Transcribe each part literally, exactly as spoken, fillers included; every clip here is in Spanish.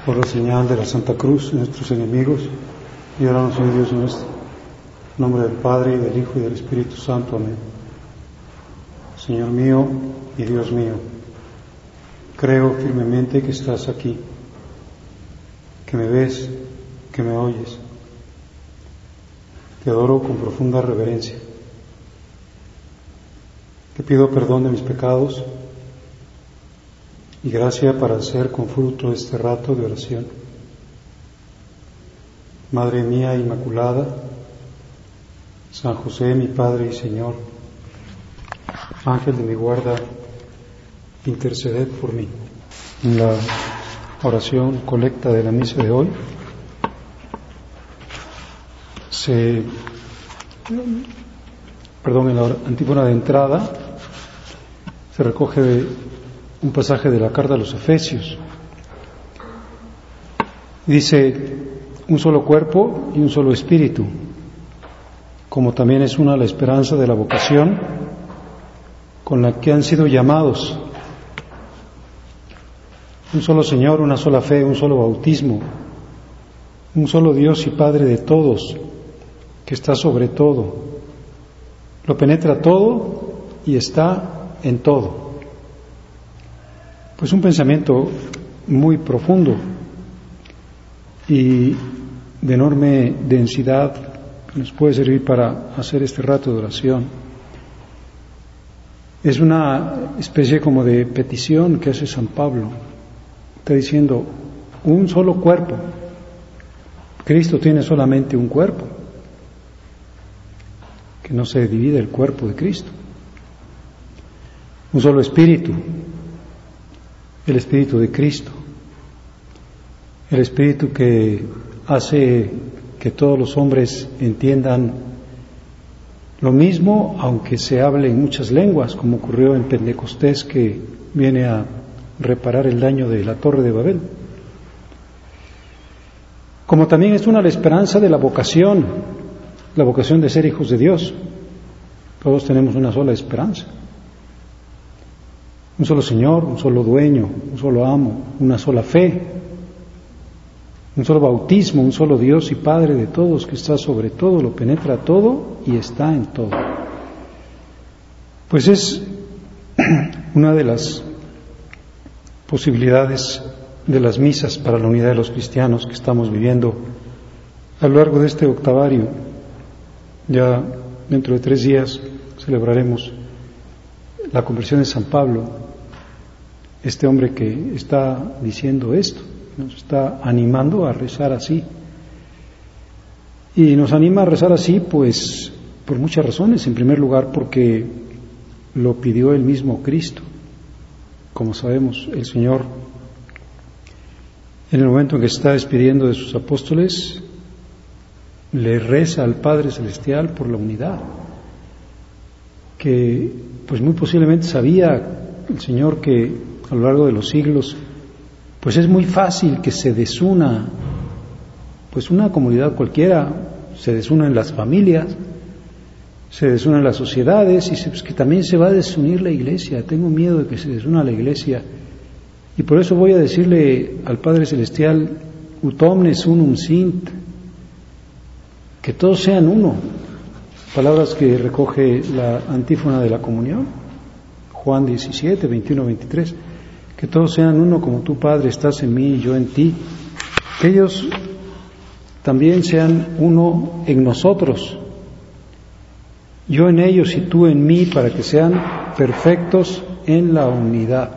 Por la señal de la Santa Cruz, nuestros enemigos, líbranos, oh Dios nuestro. En nombre del Padre, y del Hijo, y del Espíritu Santo. Amén. Señor mío y Dios mío, creo firmemente que estás aquí, que me ves, que me oyes. Te adoro con profunda reverencia. Te pido perdón de mis pecados y gracia para hacer con fruto este rato de oración. Madre mía Inmaculada, San José, mi Padre y Señor, Ángel de mi guarda, interceded por mí. En la oración colecta de la misa de hoy se, perdón, en la antífona de entrada se recoge un pasaje de la carta a los Efesios. Dice: un solo cuerpo y un solo espíritu, como también es una la esperanza de la vocación con la que han sido llamados. Un solo Señor, una sola fe, un solo bautismo, un solo Dios y Padre de todos, que está sobre todo, lo penetra todo y está en todo. Pues un pensamiento muy profundo y de enorme densidad que nos puede servir para hacer este rato de oración. Es una especie como de petición que hace San Pablo. Está diciendo: un solo cuerpo. Cristo tiene solamente un cuerpo, que no se divide el cuerpo de Cristo. Un solo espíritu, el Espíritu de Cristo, el Espíritu que hace que todos los hombres entiendan lo mismo, aunque se hable en muchas lenguas, como ocurrió en Pentecostés, que viene a reparar el daño de la Torre de Babel. Como también es una la esperanza de la vocación, la vocación de ser hijos de Dios. Todos tenemos una sola esperanza. Un solo Señor, un solo dueño, un solo amo, una sola fe, un solo bautismo, un solo Dios y Padre de todos, que está sobre todo, lo penetra todo y está en todo. Pues es una de las posibilidades de las misas para la unidad de los cristianos que estamos viviendo a lo largo de este octavario. Ya dentro de tres días celebraremos la conversión de San Pablo, este hombre que está diciendo esto, nos está animando a rezar así. Y nos anima a rezar así, pues, por muchas razones. En primer lugar, porque lo pidió el mismo Cristo. Como sabemos, el Señor, en el momento en que está despidiendo de sus apóstoles, le reza al Padre Celestial por la unidad, que pues muy posiblemente sabía el Señor que a lo largo de los siglos pues es muy fácil que se desuna, pues una comunidad cualquiera se desuna en las familias, se desuna en las sociedades, y se, pues que también se va a desunir la iglesia. Tengo miedo de que se desuna la iglesia, y por eso voy a decirle al Padre Celestial: ut omnes unum sint, que todos sean uno. Palabras que recoge la antífona de la comunión, Juan diecisiete, veintiuno, veintitrés, que todos sean uno como tú, Padre, estás en mí y yo en ti, que ellos también sean uno en nosotros, yo en ellos y tú en mí, para que sean perfectos en la unidad.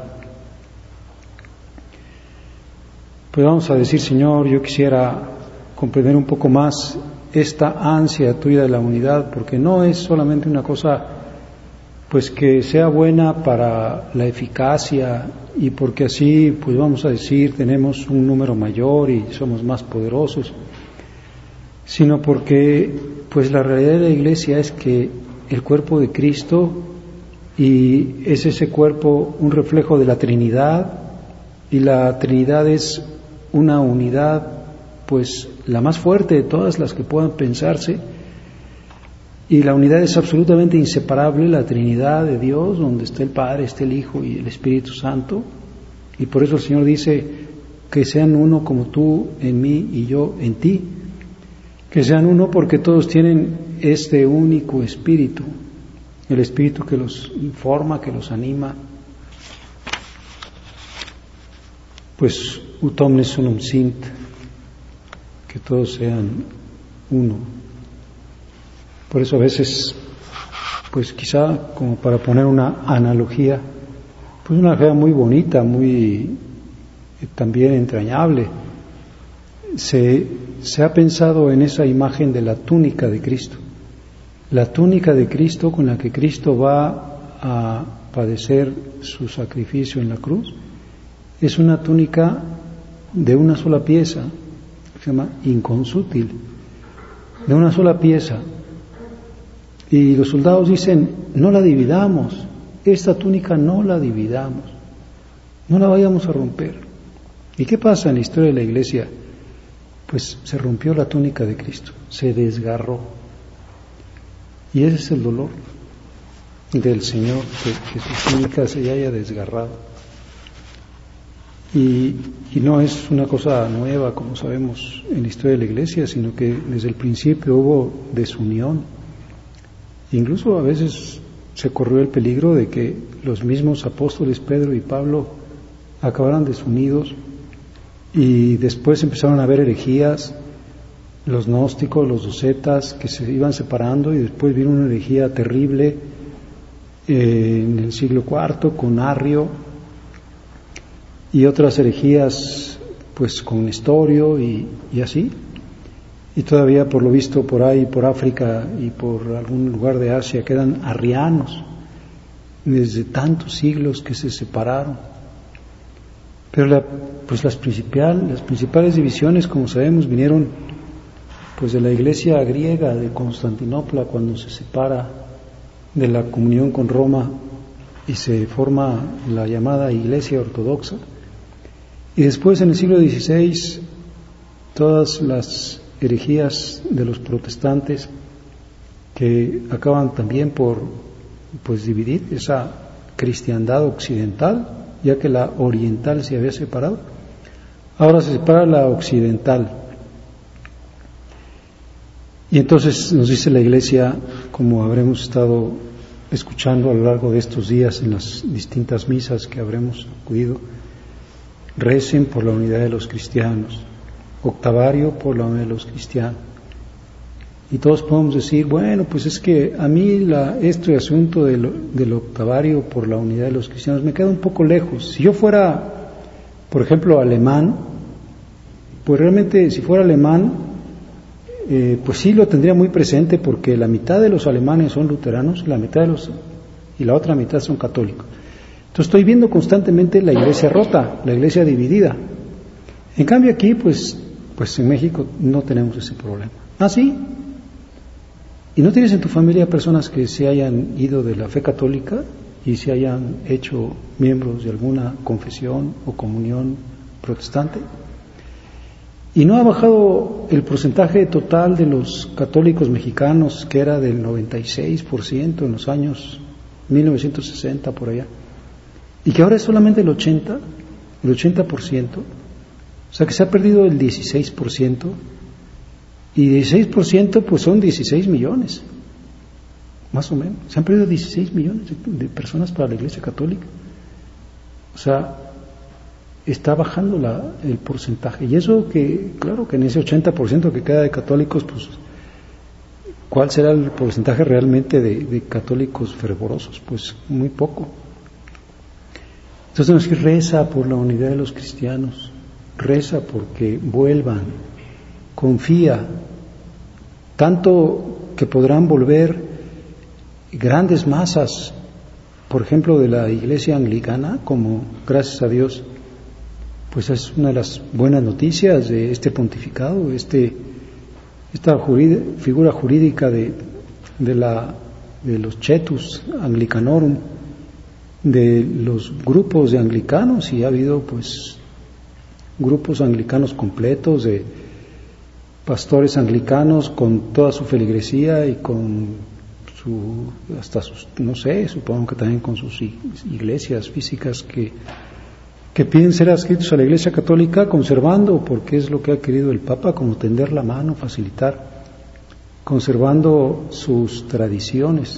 Pues vamos a decir: Señor, yo quisiera comprender un poco más esta ansia tuya de la unidad, porque no es solamente una cosa pues que sea buena para la eficacia y porque así, pues vamos a decir, tenemos un número mayor y somos más poderosos, sino porque pues la realidad de la Iglesia es que el cuerpo de Cristo, y es ese cuerpo un reflejo de la Trinidad, y la Trinidad es una unidad pues la más fuerte de todas las que puedan pensarse, y la unidad es absolutamente inseparable, la Trinidad de Dios, donde está el Padre, está el Hijo y el Espíritu Santo. Y por eso el Señor dice: que sean uno como tú en mí y yo en ti, que sean uno porque todos tienen este único espíritu, el espíritu que los informa, que los anima. Pues ut omnes unum sint, que todos sean uno. Por eso a veces, pues quizá como para poner una analogía, pues una analogía muy bonita, muy eh, también entrañable, se, se ha pensado en esa imagen de la túnica de Cristo. La túnica de Cristo con la que Cristo va a padecer su sacrificio en la cruz es una túnica de una sola pieza, se llama inconsútil, de una sola pieza. Y los soldados dicen, no la dividamos, esta túnica no la dividamos, no la vayamos a romper. ¿Y qué pasa en la historia de la Iglesia? Pues se rompió la túnica de Cristo, se desgarró. Y ese es el dolor del Señor, que, que su túnica se haya desgarrado. Y, y no es una cosa nueva, como sabemos, en la historia de la Iglesia, sino que desde el principio hubo desunión. Incluso a veces se corrió el peligro de que los mismos apóstoles Pedro y Pablo acabaran desunidos, y después empezaron a haber herejías, los gnósticos, los docetas, que se iban separando, y después vino una herejía terrible eh, en el siglo cuarto con Arrio, y otras herejías pues con Nestorio y, y así, y todavía por lo visto por ahí, por África y por algún lugar de Asia quedan arrianos desde tantos siglos que se separaron. Pero la, pues las, principal, las principales divisiones, como sabemos, vinieron pues de la iglesia griega de Constantinopla, cuando se separa de la comunión con Roma y se forma la llamada Iglesia Ortodoxa. Y después, en el siglo dieciséis, todas las herejías de los protestantes, que acaban también por pues dividir esa cristiandad occidental, ya que la oriental se había separado. Ahora se separa la occidental. Y entonces nos dice la Iglesia, como habremos estado escuchando a lo largo de estos días en las distintas misas que habremos acudido, recen por la unidad de los cristianos, octavario por la unidad de los cristianos. Y todos podemos decir, bueno, pues es que a mí la, este asunto del, del octavario por la unidad de los cristianos me queda un poco lejos. Si yo fuera, por ejemplo, alemán, pues realmente si fuera alemán, eh, pues sí lo tendría muy presente, porque la mitad de los alemanes son luteranos, la mitad de los y la otra mitad son católicos. Entonces estoy viendo constantemente la iglesia rota, la iglesia dividida. En cambio aquí, pues, pues en México no tenemos ese problema. ¿Ah, sí? ¿Y no tienes en tu familia personas que se hayan ido de la fe católica y se hayan hecho miembros de alguna confesión o comunión protestante? ¿Y no ha bajado el porcentaje total de los católicos mexicanos, que era del noventa y seis por ciento en los años mil novecientos sesenta, por allá? Y que ahora es solamente el ochenta, el ochenta por ciento. O sea que se ha perdido el dieciséis por ciento. Y dieciséis por ciento pues son dieciséis millones, más o menos. Se han perdido dieciséis millones de, de personas para la Iglesia Católica. O sea, está bajando la, el porcentaje. Y eso que, claro, que en ese ochenta por ciento que queda de católicos, pues, ¿cuál será el porcentaje realmente de, de católicos fervorosos? Pues muy poco. Entonces tenemos que reza por la unidad de los cristianos, reza porque vuelvan, confía, tanto que podrán volver grandes masas, por ejemplo, de la iglesia anglicana, como, gracias a Dios, pues es una de las buenas noticias de este pontificado, este, esta jurid, figura jurídica de, de, la, de los Cetus Anglicanorum, de los grupos de anglicanos, y ha habido pues grupos anglicanos completos, de pastores anglicanos con toda su feligresía y con su, hasta sus, no sé, supongo que también con sus iglesias físicas que, que piden ser adscritos a la Iglesia Católica, conservando, porque es lo que ha querido el Papa, como tender la mano, facilitar, conservando sus tradiciones,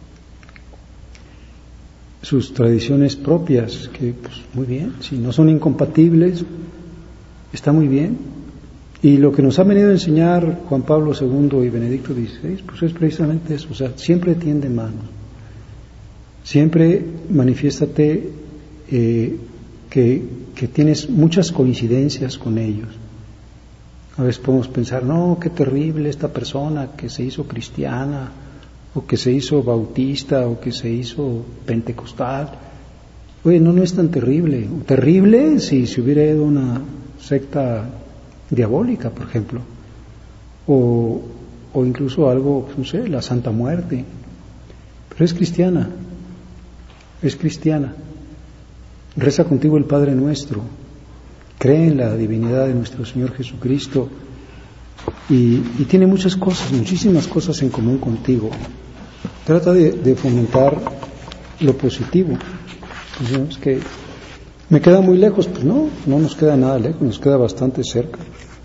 sus tradiciones propias, que pues muy bien, si no son incompatibles, está muy bien. Y lo que nos ha venido a enseñar Juan Pablo segundo y Benedicto dieciséis, pues es precisamente eso, o sea, siempre tiende mano, siempre manifiéstate eh, que, que tienes muchas coincidencias con ellos. A veces podemos pensar, no, qué terrible esta persona que se hizo cristiana, o que se hizo bautista, o que se hizo pentecostal. Oye, no, no es tan terrible. Terrible si se hubiera ido a una secta diabólica, por ejemplo, o, o incluso algo, no sé, la Santa Muerte. Pero es cristiana, es cristiana. Reza contigo el Padre Nuestro, cree en la divinidad de nuestro Señor Jesucristo y, y tiene muchas cosas, muchísimas cosas en común contigo. Trata de, de fomentar lo positivo. Pues, ¿no? Es que me queda muy lejos, pues no, no nos queda nada lejos, nos queda bastante cerca.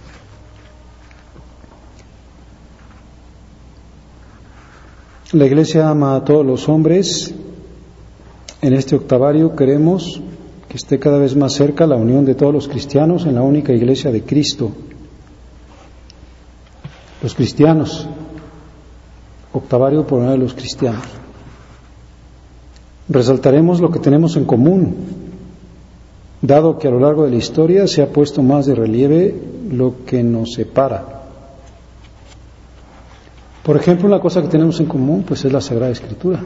La Iglesia ama a todos los hombres. En este octavario queremos que esté cada vez más cerca la unión de todos los cristianos en la única Iglesia de Cristo. Los cristianos, octavario por una de los cristianos. Resaltaremos lo que tenemos en común, dado que a lo largo de la historia se ha puesto más de relieve lo que nos separa. Por ejemplo, una cosa que tenemos en común pues es la Sagrada Escritura,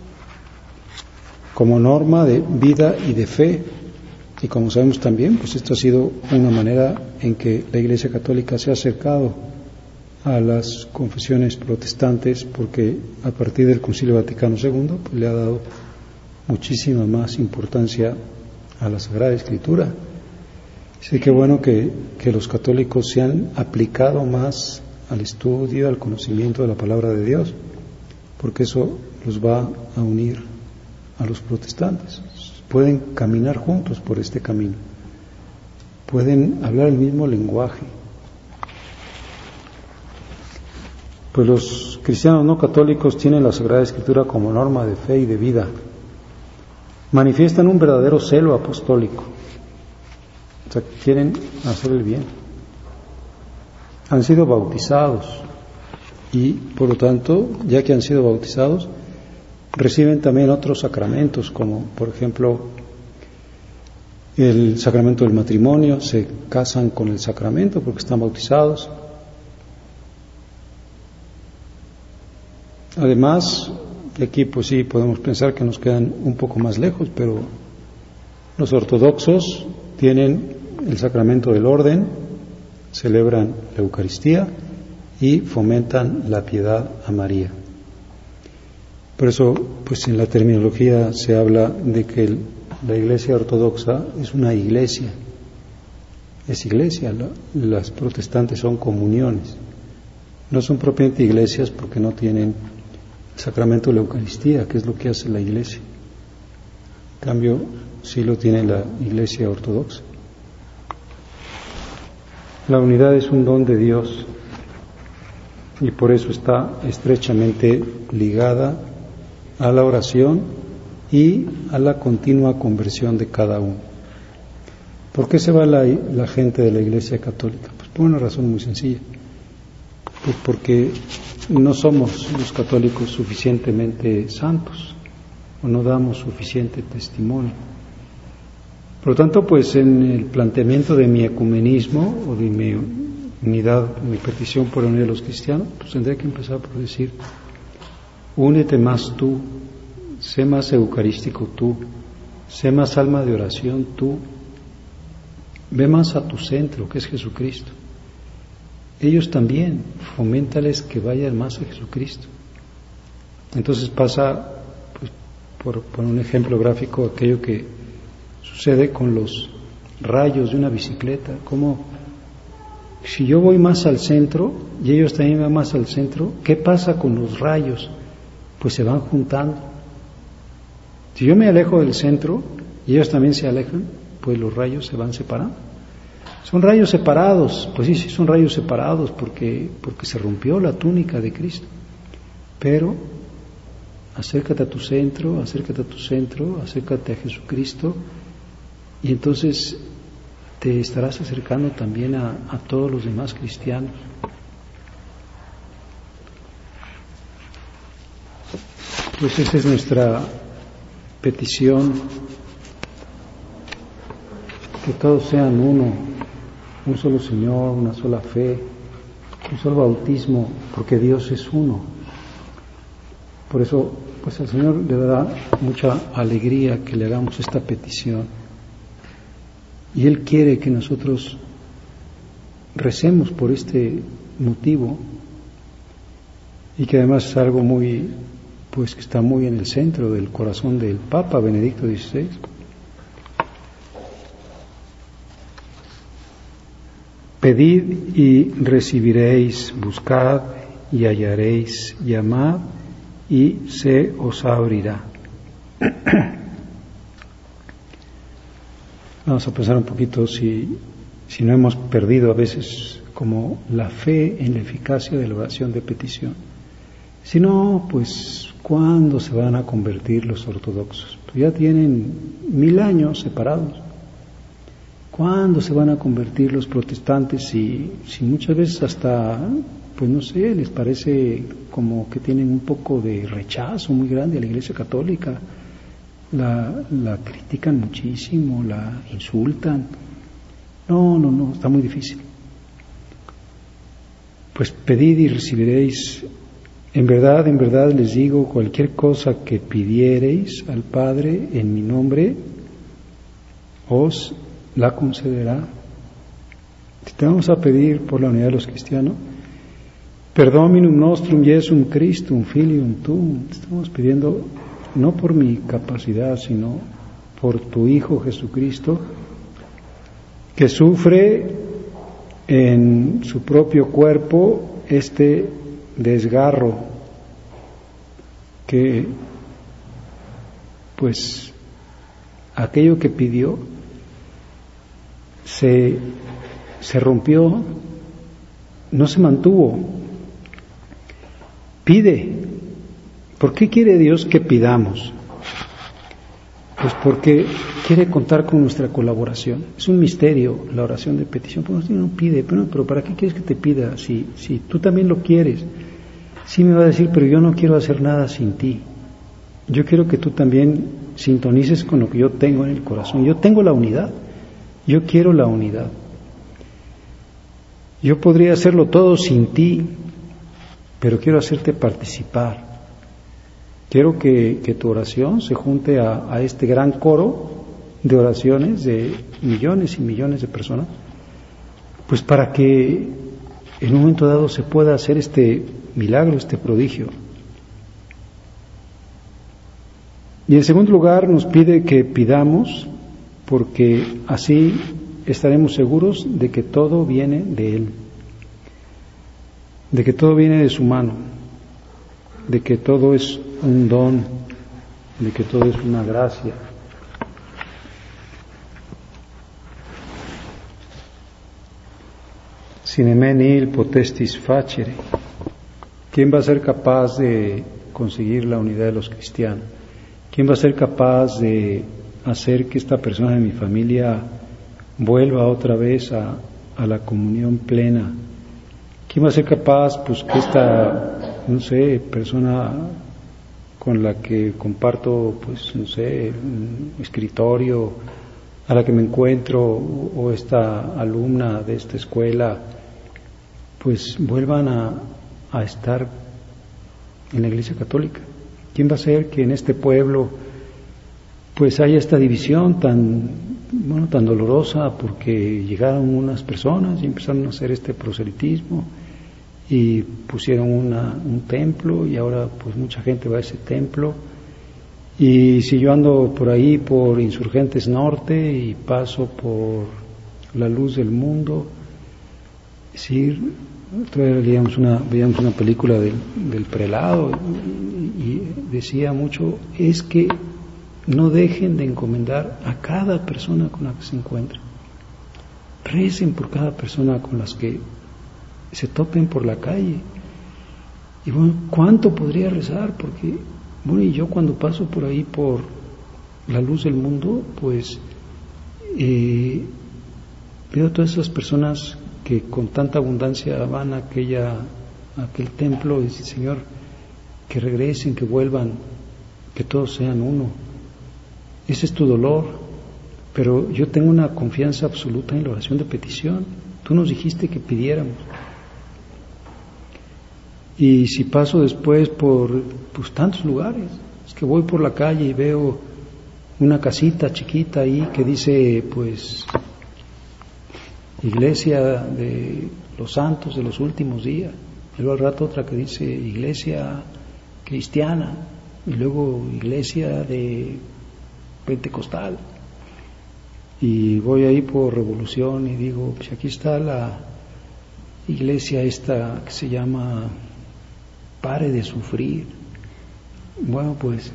como norma de vida y de fe, y como sabemos también, pues esto ha sido una manera en que la Iglesia Católica se ha acercado a las confesiones protestantes, porque a partir del Concilio Vaticano segundo pues le ha dado muchísima más importancia a la Sagrada Escritura. Así que bueno que, que los católicos se han aplicado más al estudio, al conocimiento de la palabra de Dios, porque eso los va a unir a los protestantes. Pueden caminar juntos por este camino, pueden hablar el mismo lenguaje. Pues los cristianos no católicos tienen la Sagrada Escritura como norma de fe y de vida. Manifiestan un verdadero celo apostólico. O sea, quieren hacer el bien. Han sido bautizados y, por lo tanto, ya que han sido bautizados, reciben también otros sacramentos, como, por ejemplo, el sacramento del matrimonio. Se casan con el sacramento porque están bautizados. Además, aquí pues sí podemos pensar que nos quedan un poco más lejos, pero los ortodoxos tienen el sacramento del orden, celebran la Eucaristía y fomentan la piedad a María. Por eso, pues en la terminología se habla de que el, la Iglesia ortodoxa es una iglesia, es iglesia, la, las protestantes son comuniones, no son propiamente iglesias porque no tienen el sacramento de la Eucaristía, que es lo que hace la Iglesia. En cambio, sí lo tiene la Iglesia ortodoxa. La unidad es un don de Dios y por eso está estrechamente ligada a la oración y a la continua conversión de cada uno. ¿Por qué se va la, la gente de la Iglesia Católica? Pues por una razón muy sencilla. Pues porque no somos los católicos suficientemente santos o no damos suficiente testimonio. Por lo tanto, pues en el planteamiento de mi ecumenismo o de mi unidad, mi petición por unir a los cristianos, pues tendré que empezar por decir: únete más tú, sé más eucarístico tú, sé más alma de oración tú, ve más a tu centro, que es Jesucristo. Ellos también, foméntales que vayan más a Jesucristo. Entonces pasa, pues, por, por un ejemplo gráfico, aquello que sucede con los rayos de una bicicleta. Como si yo voy más al centro y ellos también van más al centro, ¿qué pasa con los rayos? Pues se van juntando. Si yo me alejo del centro y ellos también se alejan, después los rayos se van separando. Son rayos separados, pues sí, sí son rayos separados porque, porque se rompió la túnica de Cristo. Pero acércate a tu centro, acércate a tu centro, acércate a Jesucristo y entonces te estarás acercando también a, a todos los demás cristianos. Pues esa es nuestra petición, que todos sean uno, un solo Señor, una sola fe, un solo bautismo, porque Dios es uno. Por eso, pues al Señor le dará mucha alegría que le hagamos esta petición. Y Él quiere que nosotros recemos por este motivo y que además es algo muy, pues que está muy en el centro del corazón del Papa Benedicto dieciséis. Pedid y recibiréis, buscad y hallaréis, llamad y se os abrirá. Vamos a pensar un poquito si, si no hemos perdido a veces como la fe en la eficacia de la oración de petición. Si no, pues ¿cuándo se van a convertir los ortodoxos? Pues ya tienen mil años separados. ¿Cuándo se van a convertir los protestantes si, si muchas veces hasta, pues no sé, les parece como que tienen un poco de rechazo muy grande a la Iglesia Católica? La, la critican muchísimo, la insultan. No, no, no, está muy difícil. Pues pedid y recibiréis. En verdad, en verdad les digo, cualquier cosa que pidiereis al Padre en mi nombre, os la concederá. Si te vamos a pedir por la unidad de los cristianos, per Dominum nostrum Jesum Christum filium tuum, te estamos pidiendo no por mi capacidad, sino por tu Hijo Jesucristo, que sufre en su propio cuerpo este desgarro que, pues, aquello que pidió se, se rompió, no se mantuvo. Pide. ¿Por qué quiere Dios que pidamos? Pues porque quiere contar con nuestra colaboración. Es un misterio la oración de petición. Pues no pide, pero, pero ¿para qué quieres que te pida? Si, si tú también lo quieres. Sí me va a decir, pero yo no quiero hacer nada sin ti. Yo quiero que tú también sintonices con lo que yo tengo en el corazón. Yo tengo la unidad. Yo quiero la unidad. Yo podría hacerlo todo sin ti, pero quiero hacerte participar. Quiero que, que tu oración se junte a, a este gran coro de oraciones de millones y millones de personas, pues para que en un momento dado se pueda hacer este milagro, este prodigio. Y en segundo lugar nos pide que pidamos, porque así estaremos seguros de que todo viene de Él, de que todo viene de su mano, de que todo es un don, de que todo es una gracia. Sine me nihil potestis facere. ¿Quién va a ser capaz de conseguir la unidad de los cristianos? ¿Quién va a ser capaz de hacer que esta persona de mi familia vuelva otra vez a, a la comunión plena? ¿Quién va a ser capaz, pues, que esta, no sé, persona con la que comparto, pues, no sé, un escritorio, a la que me encuentro, o esta alumna de esta escuela, pues vuelvan a, a estar en la Iglesia Católica? ¿Quién va a hacer que en este pueblo pues haya esta división tan, bueno, tan dolorosa, porque llegaron unas personas y empezaron a hacer este proselitismo y pusieron una, un templo, y ahora pues mucha gente va a ese templo? Y si yo ando por ahí por Insurgentes Norte y paso por la Luz del Mundo, es decir, otra vez veíamos una, veíamos una película del, del prelado y, y decía mucho, es que no dejen de encomendar a cada persona con la que se encuentren. Recen por cada persona con las que se topen por la calle. Y bueno, ¿cuánto podría rezar? Porque, bueno, y yo cuando paso por ahí por la luz del mundo, pues eh, veo todas esas personas que con tanta abundancia van a, aquella, a aquel templo y dicen, Señor, que regresen, que vuelvan, que todos sean uno. Ese es tu dolor, pero yo tengo una confianza absoluta en la oración de petición. Tú nos dijiste que pidiéramos. Y si paso después por pues, tantos lugares, es que voy por la calle y veo una casita chiquita ahí que dice, pues, Iglesia de los Santos de los Últimos Días, y luego al rato otra que dice Iglesia Cristiana, y luego Iglesia de Pentecostal, y voy ahí por Revolución y digo, pues aquí está la iglesia esta que se llama Pare de Sufrir. Bueno, pues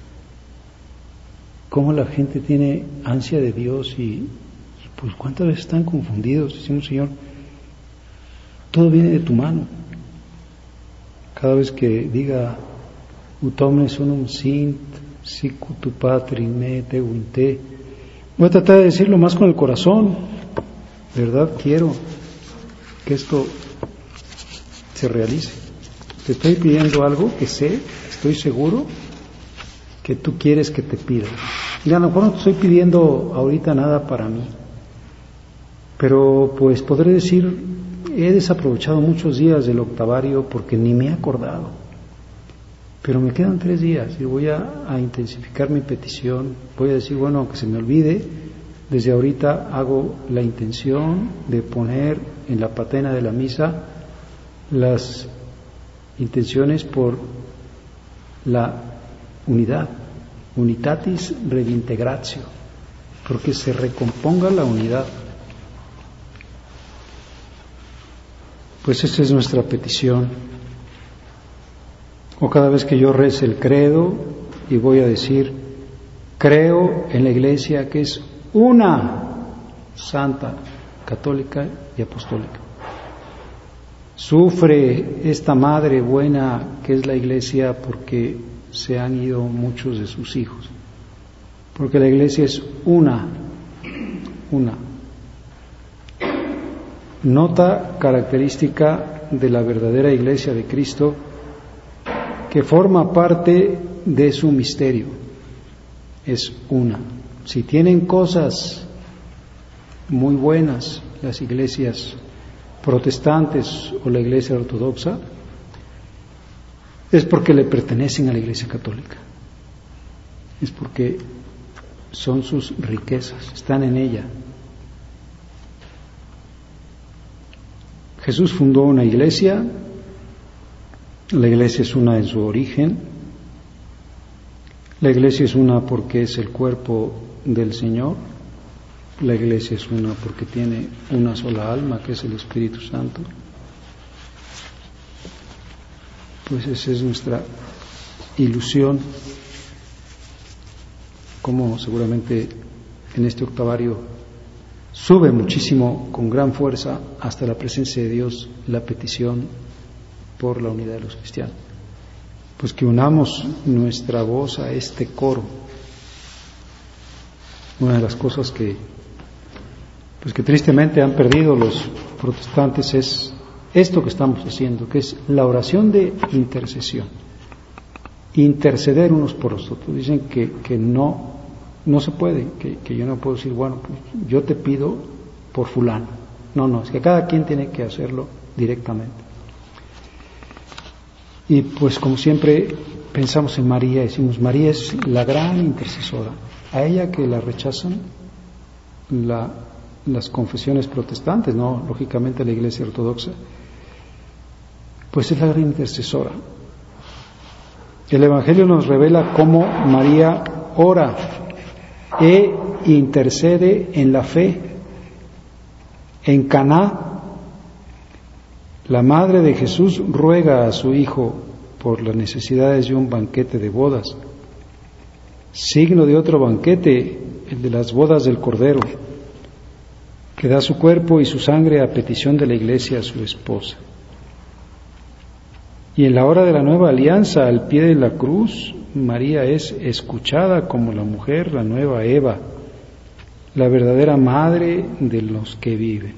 cómo la gente tiene ansia de Dios y, y pues cuántas veces están confundidos. Decimos, Señor, todo viene de tu mano. Cada vez que diga ut omnes unum sint sic tu patri me te unte, voy a tratar de decirlo más con el corazón. De verdad quiero que esto se realice. Te estoy pidiendo algo que sé, estoy seguro que tú quieres que te pida. Y a lo mejor no te estoy pidiendo ahorita nada para mí, pero pues podré decir, he desaprovechado muchos días del octavario porque ni me he acordado, pero me quedan tres días y voy a, a intensificar mi petición. Voy a decir, bueno, aunque se me olvide, desde ahorita hago la intención de poner en la patena de la misa las intenciones por la unidad, unitatis redintegratio, porque se recomponga la unidad. Pues esa es nuestra petición. O cada vez que yo rece el credo y voy a decir, creo en la Iglesia que es una, santa, católica y apostólica. Sufre esta madre buena que es la Iglesia porque se han ido muchos de sus hijos, porque la Iglesia es una, una. Nota característica de la verdadera Iglesia de Cristo, que forma parte de su misterio, es una. Si tienen cosas muy buenas las iglesias protestantes o la Iglesia ortodoxa, es porque le pertenecen a la Iglesia católica, es porque son sus riquezas, están en ella. Jesús fundó una iglesia, la iglesia es una en su origen, la iglesia es una porque es el cuerpo del Señor, la iglesia es una porque tiene una sola alma que es el Espíritu Santo. Pues esa es nuestra ilusión, como seguramente en este octavario sube muchísimo con gran fuerza hasta la presencia de Dios la petición por la unidad de los cristianos. Pues que unamos nuestra voz a este coro. Una de las cosas que pues que tristemente han perdido los protestantes es esto que estamos haciendo, que es la oración de intercesión. Interceder unos por los otros. Dicen que, que no, no se puede, que, que yo no puedo decir, bueno, pues yo te pido por fulano. No, no, es que cada quien tiene que hacerlo directamente. Y pues como siempre pensamos en María, decimos, María es la gran intercesora. A ella que la rechazan la, las confesiones protestantes, no, lógicamente la Iglesia ortodoxa, pues es la gran intercesora. El Evangelio nos revela cómo María ora e intercede en la fe. En Caná, la madre de Jesús ruega a su hijo por las necesidades de un banquete de bodas. signo de otro banquete, el de las bodas del Cordero, que da su cuerpo y su sangre a petición de la Iglesia a su esposa. Y en la hora de la nueva alianza, al pie de la cruz, María es escuchada como la mujer, la nueva Eva, la verdadera madre de los que viven.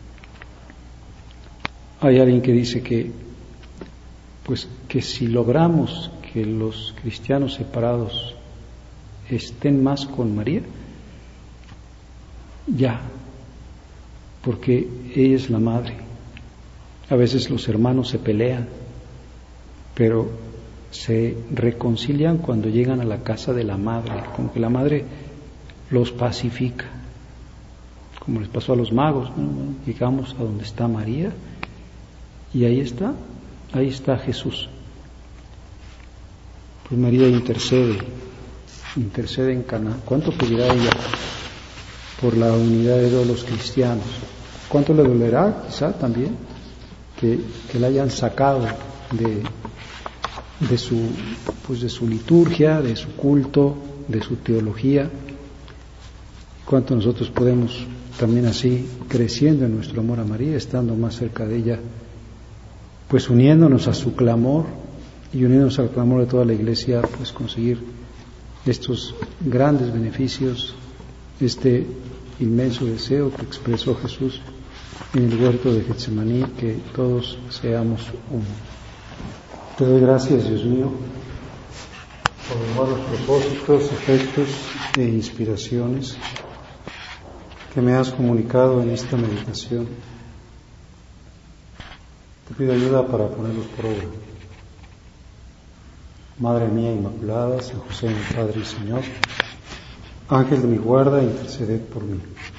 Hay alguien que dice que, pues, que si logramos que los cristianos separados estén más con María, ya, porque ella es la madre. A veces los hermanos se pelean, pero se reconcilian cuando llegan a la casa de la madre, como que la madre los pacifica, como les pasó a los magos, ¿no? Llegamos a donde está María y ahí está, ahí está Jesús. Pues María intercede, intercede en Caná. ¿Cuánto pedirá ella por la unidad de todos los cristianos? ¿Cuánto le dolerá quizá también que, que la hayan sacado de, de su, pues de su liturgia, de su culto, de su teología? ¿Cuánto nosotros podemos también así, creciendo en nuestro amor a María, estando más cerca de ella, pues uniéndonos a su clamor y uniéndonos al clamor de toda la Iglesia, pues conseguir estos grandes beneficios, este inmenso deseo que expresó Jesús en el huerto de Getsemaní, que todos seamos uno. Te doy gracias, Dios mío, por los buenos propósitos, efectos e inspiraciones que me has comunicado en esta meditación. Te pido ayuda para ponerlos por obra. Madre mía Inmaculada, San José, mi Padre y Señor, Ángel de mi guarda, interceded por mí.